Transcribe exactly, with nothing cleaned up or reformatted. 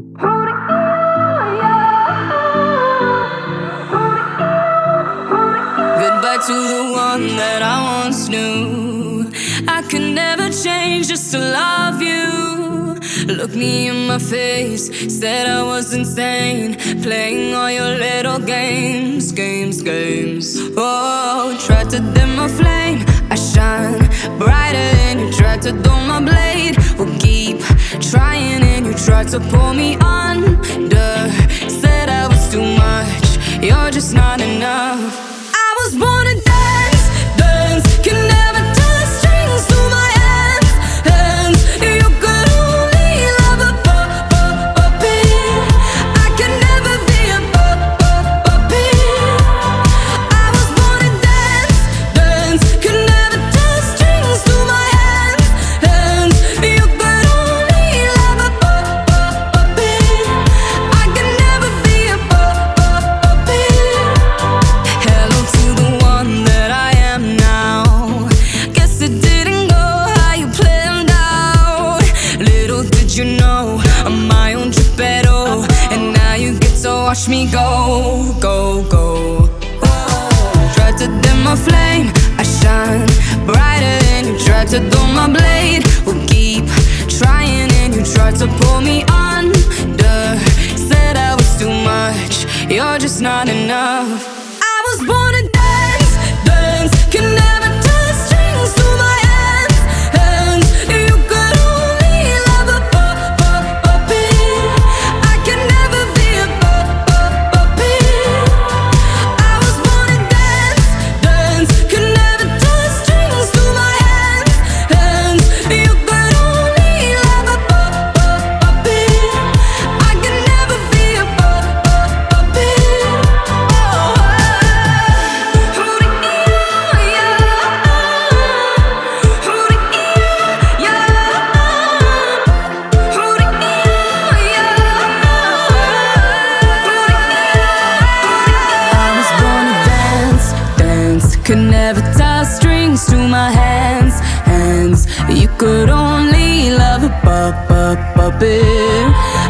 Goodbye to the one that I once knew. I could never change just to love you. Look me in my face, said I was insane, playing all your little games, games, games. Oh, tried to dim my flame, I shine brighter than you tried to dull my blade. We'll keep trying and you tried to pull me under. Said I was too much, you're just not enough. I was born to dance, dance, can never touch strings to my hands, hands. You could only love a puppet. I can never be a puppet. I was born to dance, dance, can never touch strings to my hands, hands. You could only love a puppet. I can never be a puppet. Hello to the one that I am now. Guess it didn't go how you planned out. Little did you know I'm my own Geppetto, and now you get to watch me go, go, go. Tried to dim my flame, I shine brighter than you tried to dull my blade. We'll keep trying and you tried to pull me under. Said I was too much, you're just not enough. I was born to dance, dance, can never touch strings to my hands, hands. You could only love a puppet. I can never be a puppet. I was born to dance, dance, can never touch strings to my hands, hands. You could only love a puppet. I can never be a puppet. Could never tie strings to my hands, hands. You could only love a puppet.